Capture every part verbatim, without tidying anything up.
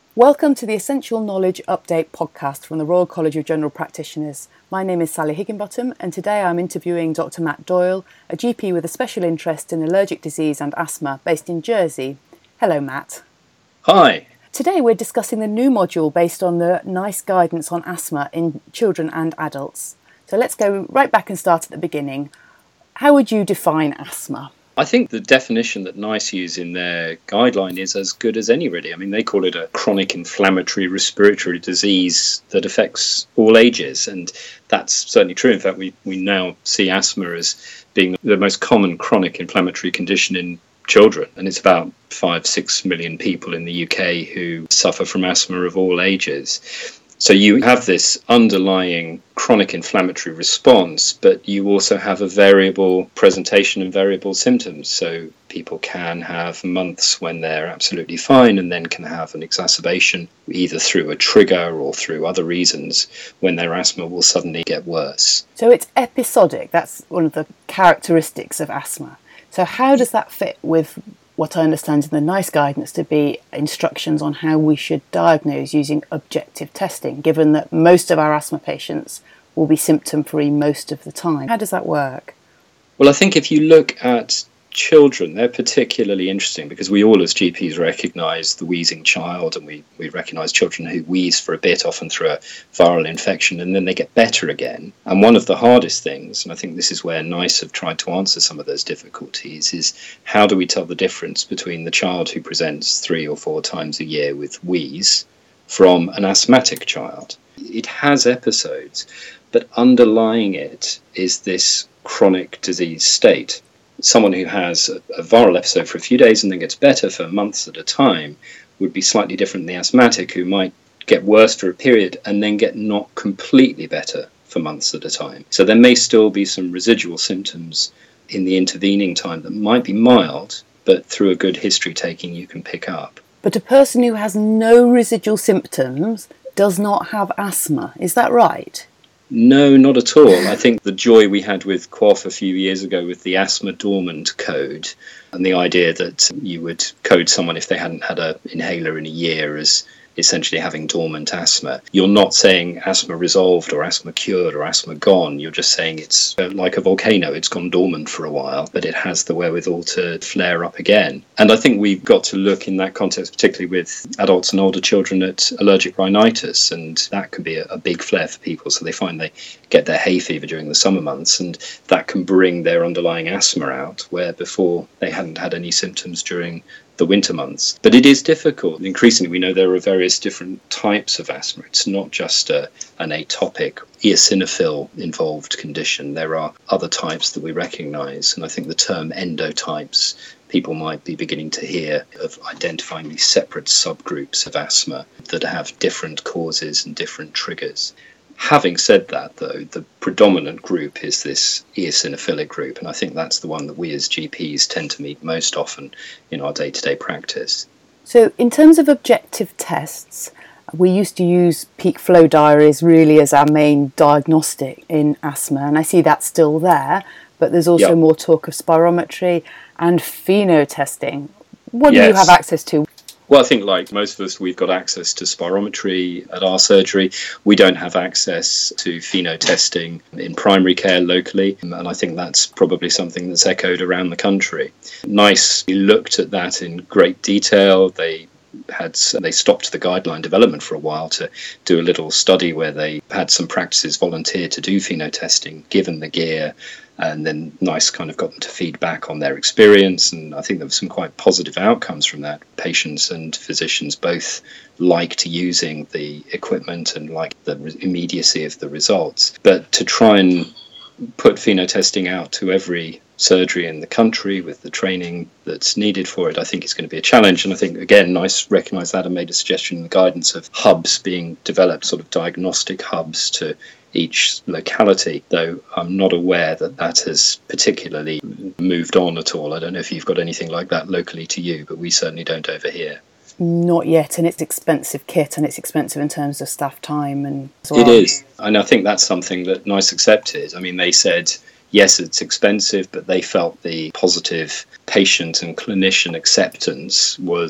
Welcome to the Essential Knowledge Update podcast from the Royal College of General Practitioners. My name is Sally Higginbottom, and today I'm interviewing Doctor Matt Doyle, a G P with a special interest in allergic disease and asthma based in Jersey. Hello, Matt. Hi. Today we're discussing the new module based on the NICE guidance on asthma in children and adults. So let's go right back and start at the beginning. How would you define asthma? I think the definition that NICE use in their guideline is as good as any, really. I mean, they call it a chronic inflammatory respiratory disease that affects all ages, and that's certainly true. In fact, we, we now see asthma as being the most common chronic inflammatory condition in children, and it's about five, six million people in the U K who suffer from asthma of all ages. So you have this underlying chronic inflammatory response, but you also have a variable presentation and variable symptoms. So people can have months when they're absolutely fine and then can have an exacerbation either through a trigger or through other reasons when their asthma will suddenly get worse. So it's episodic. That's one of the characteristics of asthma. So how does that fit with what I understand in the NICE guidance to be instructions on how we should diagnose using objective testing, given that most of our asthma patients will be symptom-free most of the time? How does that work? Well, I think if you look at children, they're particularly interesting because we all as G Ps recognise the wheezing child, and we, we recognise children who wheeze for a bit, often through a viral infection, and then they get better again. And one of the hardest things, and I think this is where NICE have tried to answer some of those difficulties, is how do we tell the difference between the child who presents three or four times a year with wheeze from an asthmatic child? It has episodes, but underlying it is this chronic disease state. Someone who has a, a viral episode for a few days and then gets better for months at a time would be slightly different than the asthmatic, who might get worse for a period and then get not completely better for months at a time. So there may still be some residual symptoms in the intervening time that might be mild, but through a good history taking you can pick up. But a person who has no residual symptoms does not have asthma. Is that right? No, not at all. I think the joy we had with Q O F a few years ago with the asthma dormant code, and the idea that you would code someone if they hadn't had an inhaler in a year as essentially having dormant asthma. You're not saying asthma resolved or asthma cured or asthma gone. You're just saying it's like a volcano. It's gone dormant for a while, but it has the wherewithal to flare up again. And I think we've got to look in that context, particularly with adults and older children, at allergic rhinitis, and that can be a, a big flare for people. So they find they get their hay fever during the summer months, and that can bring their underlying asthma out, where before they hadn't had any symptoms during the winter months. But it is difficult. Increasingly, we know there are various different types of asthma. It's not just a, an atopic eosinophil involved condition. There are other types that we recognise, and I think the term endotypes people might be beginning to hear of identifying these separate subgroups of asthma that have different causes and different triggers. Having said that, though, the predominant group is this eosinophilic group, and I think that's the one that we as G Ps tend to meet most often in our day-to-day practice. So in terms of objective tests, we used to use peak flow diaries really as our main diagnostic in asthma, and I see that's still there, but there's also Yep. more talk of spirometry and pheno testing. What Yes. do you have access to? Well, I think like most of us, we've got access to spirometry at our surgery. We don't have access to pheno testing in primary care locally, and I think that's probably something that's echoed around the country. NICE looked at that in great detail. They had they stopped the guideline development for a while to do a little study where they had some practices volunteer to do pheno testing, given the gear. And then NICE kind of got them to feed back on their experience, and I think there were some quite positive outcomes from that. Patients and physicians both liked using the equipment and liked the immediacy of the results. But to try and put pheno testing out to every surgery in the country with the training that's needed for it, I think it's going to be a challenge. And I think, again, NICE recognised that and made a suggestion in the guidance of hubs being developed, sort of diagnostic hubs to each locality, though I'm not aware that that has particularly moved on at all. I don't know if you've got anything like that locally to you, but we certainly don't over here. Not yet, and it's expensive kit, and it's expensive in terms of staff time. And as well. It is, and I think that's something that NICE accepted. I mean, they said, yes, it's expensive, but they felt the positive patient and clinician acceptance was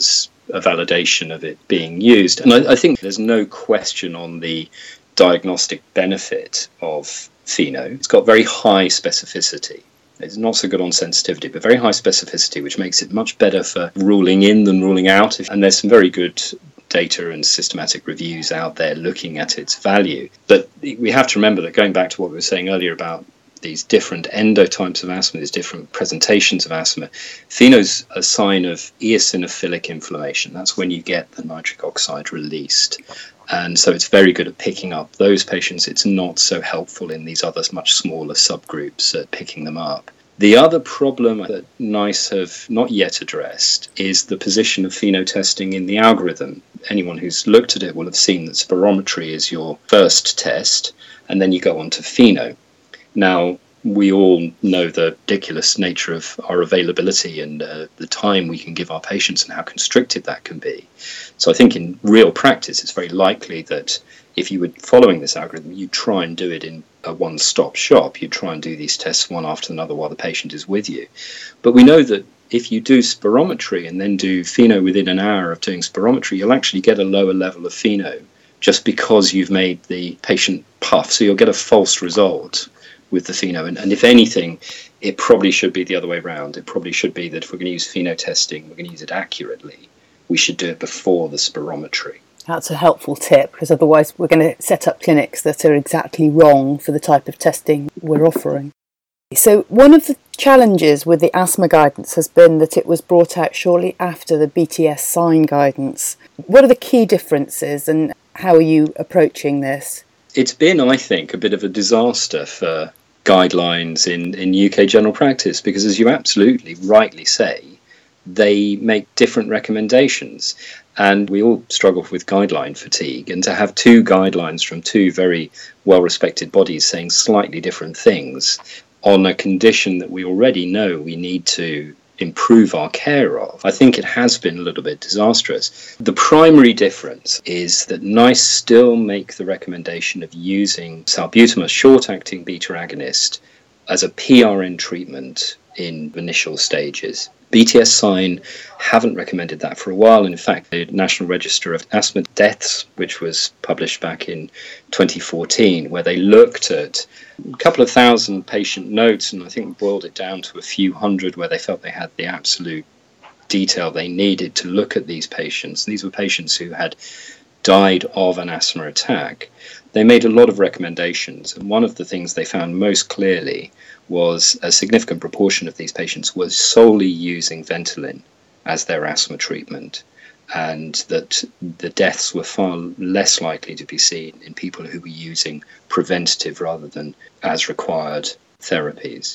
a validation of it being used. And I, I think there's no question on the diagnostic benefit of Pheno. It's got very high specificity. It's not so good on sensitivity, but very high specificity, which makes it much better for ruling in than ruling out. And there's some very good data and systematic reviews out there looking at its value. But we have to remember that, going back to what we were saying earlier about these different endotypes of asthma, these different presentations of asthma, Pheno's a sign of eosinophilic inflammation. That's when you get the nitric oxide released. And so it's very good at picking up those patients. It's not so helpful in these other much smaller subgroups at picking them up. The other problem that NICE have not yet addressed is the position of Pheno testing in the algorithm. Anyone who's looked at it will have seen that spirometry is your first test, and then you go on to Pheno. Now, we all know the ridiculous nature of our availability and uh, the time we can give our patients and how constricted that can be. So I think in real practice, it's very likely that if you were following this algorithm, you try and do it in a one-stop shop. You try and do these tests one after another while the patient is with you. But we know that if you do spirometry and then do Pheno within an hour of doing spirometry, you'll actually get a lower level of Pheno just because you've made the patient puff. So you'll get a false result with the Pheno. And, and if anything, it probably should be the other way around. It probably should be that if we're going to use Pheno testing, we're going to use it accurately, we should do it before the spirometry. That's a helpful tip, because otherwise we're going to set up clinics that are exactly wrong for the type of testing we're offering. So one of the challenges with the asthma guidance has been that it was brought out shortly after the B T S sign guidance. What are the key differences and how are you approaching this? It's been, I think, a bit of a disaster for guidelines in, in U K general practice, because as you absolutely rightly say, they make different recommendations. And we all struggle with guideline fatigue. And to have two guidelines from two very well-respected bodies saying slightly different things on a condition that we already know we need to improve our care of, I think it has been a little bit disastrous. The primary difference is that NICE still make the recommendation of using salbutamol, short-acting beta agonist, as a P R N treatment in initial stages. B T S sign haven't recommended that for a while. And in fact, the National Register of Asthma Deaths, which was published back in twenty fourteen, where they looked at a couple of thousand patient notes and I think boiled it down to a few hundred where they felt they had the absolute detail they needed to look at these patients. These were patients who had died of an asthma attack. They made a lot of recommendations, and one of the things they found most clearly was a significant proportion of these patients was solely using Ventolin as their asthma treatment, and that the deaths were far less likely to be seen in people who were using preventative rather than as required therapies.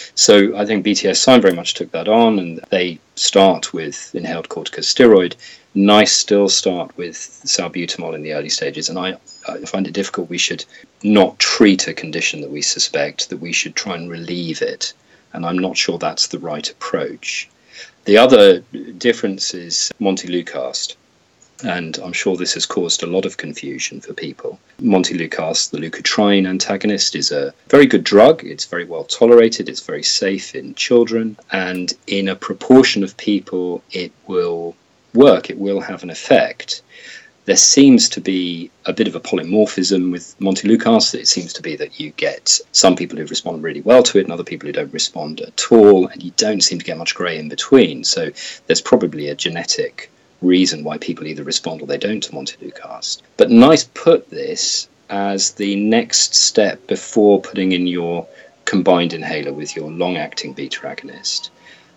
So I think B T S sign very much took that on, and they start with inhaled corticosteroid. NICE still start with salbutamol in the early stages, and I, I find it difficult. We should not treat a condition that we suspect, that we should try and relieve it, and I'm not sure that's the right approach. The other difference is Montelukast, and I'm sure this has caused a lot of confusion for people. Montelukast, the leukotriene antagonist, is a very good drug. It's very well tolerated. It's very safe in children, and in a proportion of people it will work. It will have an effect. There seems to be a bit of a polymorphism with Montelukast. It seems to be that you get some people who respond really well to it and other people who don't respond at all, and you don't seem to get much grey in between. So there's probably a genetic reason why people either respond or they don't to Montelukast. But NICE put this as the next step before putting in your combined inhaler with your long-acting beta agonist.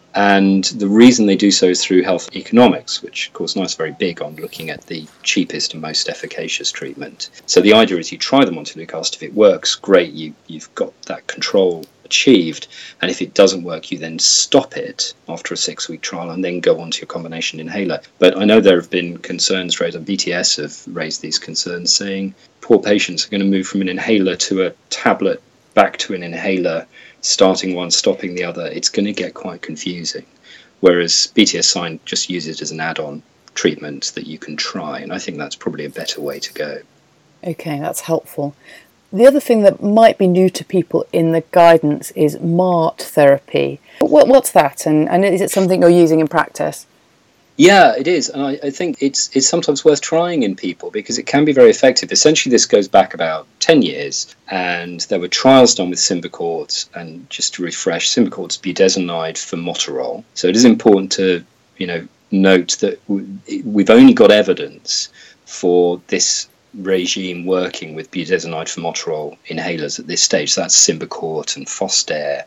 And the reason they do so is through health economics, which of course NICE is very big on looking at the cheapest and most efficacious treatment. So the idea is you try the Montelukast. If it works, great, you, you've got that control achieved. And if it doesn't work, you then stop it after a six-week trial and then go on to your combination inhaler. But I know there have been concerns raised, and B T S have raised these concerns, saying poor patients are going to move from an inhaler to a tablet back to an inhaler, starting one, stopping the other. It's going to get quite confusing. Whereas B T S sign just uses it as an add-on treatment that you can try, and I think that's probably a better way to go. Okay, that's helpful. The other thing that might be new to people in the guidance is M A R T therapy. What, what's that, and, and is it something you're using in practice? Yeah, it is. And I, I think it's it's sometimes worth trying in people because it can be very effective. Essentially, this goes back about ten years, and there were trials done with Symbicort. And just to refresh, Symbicort's budesonide formoterol. So it is important to, you know, note that we've only got evidence for this regime working with budesonide formoterol inhalers at this stage. So that's Symbicort and Foster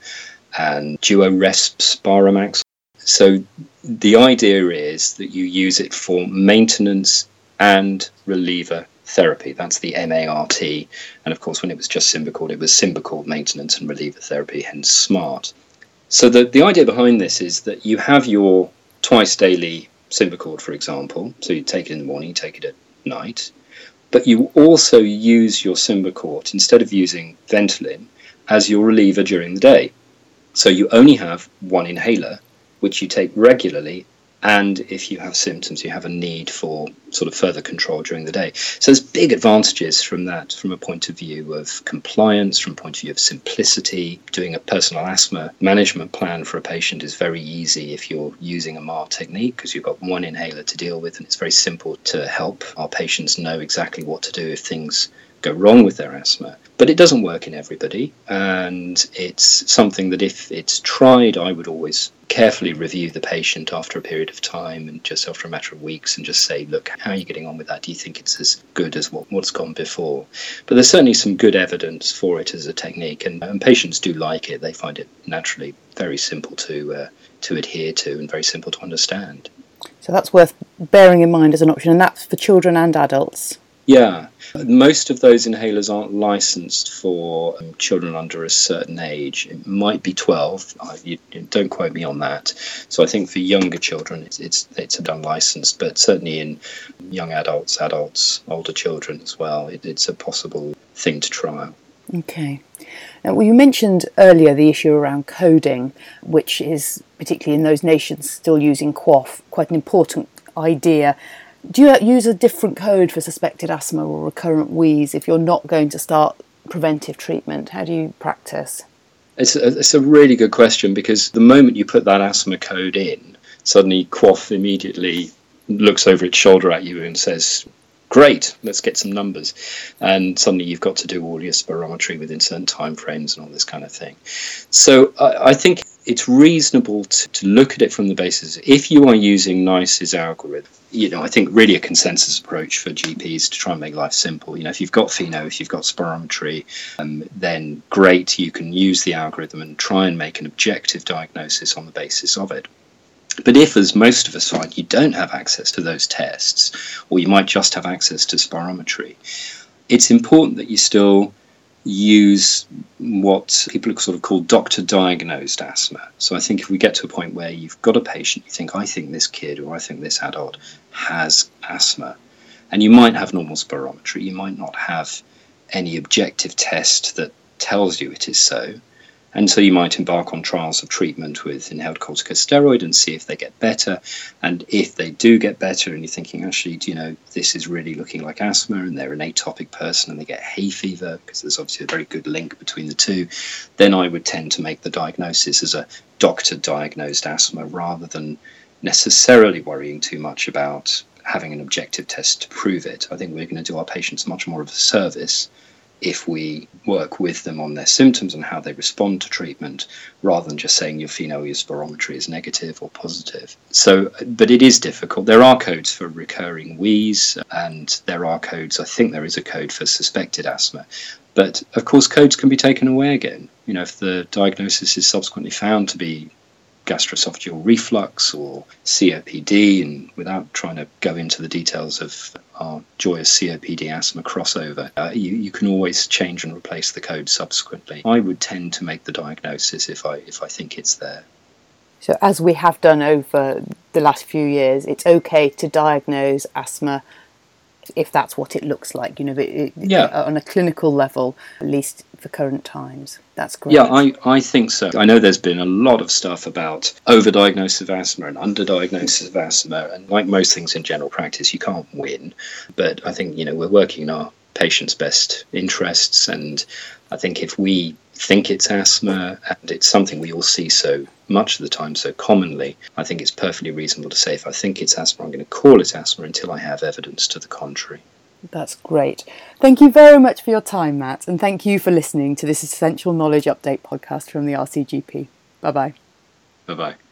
and Duoresp Spiramax. So the idea is that you use it for maintenance and reliever therapy. That's the M A R T. And of course, when it was just Symbicort, it was Symbicort maintenance and reliever therapy, hence SMART. So the, the idea behind this is that you have your twice daily Symbicort, for example. So you take it in the morning, you take it at night. But you also use your Symbicort, instead of using Ventolin, as your reliever during the day. So you only have one inhaler, which you take regularly, and if you have symptoms, you have a need for sort of further control during the day. So there's big advantages from that, from a point of view of compliance, from a point of view of simplicity. Doing a personal asthma management plan for a patient is very easy if you're using a M A R technique, because you've got one inhaler to deal with, and it's very simple to help our patients know exactly what to do if things go wrong with their asthma. But it doesn't work in everybody, and it's something that if it's tried, I would always carefully review the patient after a period of time, and just after a matter of weeks, and just say, look, how are you getting on with that? Do you think it's as good as what, what's gone before? But there's certainly some good evidence for it as a technique, and, and patients do like it. They find it naturally very simple to uh, to adhere to and very simple to understand. So that's worth bearing in mind as an option, and that's for children and adults. Yeah, most of those inhalers aren't licensed for um, children under a certain age. It might be twelve. I, you, you don't quote me on that. So I think for younger children, it's it's it's unlicensed, but certainly in young adults, adults, older children as well, it, it's a possible thing to try. Okay. Now, well, you mentioned earlier the issue around coding, which is, particularly in those nations still using QOF, quite an important idea. Do you use a different code for suspected asthma or recurrent wheeze if you're not going to start preventive treatment? How do you practice? It's a, it's a really good question, because the moment you put that asthma code in, suddenly QOF immediately looks over its shoulder at you and says, great, let's get some numbers. And suddenly you've got to do all your spirometry within certain time frames and all this kind of thing. So I, I think it's reasonable to, to look at it from the basis, if you are using NICE's algorithm, you know, I think really a consensus approach for G Ps to try and make life simple. You know, if you've got pheno, if you've got spirometry, um, then great, you can use the algorithm and try and make an objective diagnosis on the basis of it. But if, as most of us find, you don't have access to those tests, or you might just have access to spirometry, it's important that you still use what people sort of call doctor-diagnosed asthma. So I think if we get to a point where you've got a patient, you think, I think this kid or I think this adult has asthma, and you might have normal spirometry, you might not have any objective test that tells you it is so, and so you might embark on trials of treatment with inhaled corticosteroid and see if they get better. And if they do get better and you're thinking, actually, do you know, this is really looking like asthma, and they're an atopic person and they get hay fever, because there's obviously a very good link between the two, then I would tend to make the diagnosis as a doctor-diagnosed asthma rather than necessarily worrying too much about having an objective test to prove it. I think we're going to do our patients much more of a service if we work with them on their symptoms and how they respond to treatment, rather than just saying your pheno, your spirometry is negative or positive. So, but it is difficult. There are codes for recurring wheeze, and there are codes, I think there is a code for suspected asthma. But of course, codes can be taken away again. You know, if the diagnosis is subsequently found to be gastroesophageal reflux or C O P D, and without trying to go into the details of our joyous C O P D asthma crossover, uh, you, you can always change and replace the code subsequently. I would tend to make the diagnosis if I if I think it's there. So as we have done over the last few years, it's okay to diagnose asthma if that's what it looks like, you know, it, yeah. on a clinical level, at least for current times. That's great. Yeah, I, I think so. I know there's been a lot of stuff about overdiagnosis of asthma and underdiagnosis of asthma, and like most things in general practice, you can't win. But I think, you know, we're working in our patient's best interests. And I think if we think it's asthma, and it's something we all see so much of the time, so commonly, I think it's perfectly reasonable to say, if I think it's asthma, I'm going to call it asthma until I have evidence to the contrary. That's great. Thank you very much for your time, Matt, and thank you for listening to this Essential Knowledge Update podcast from the R C G P. Bye-bye. Bye-bye.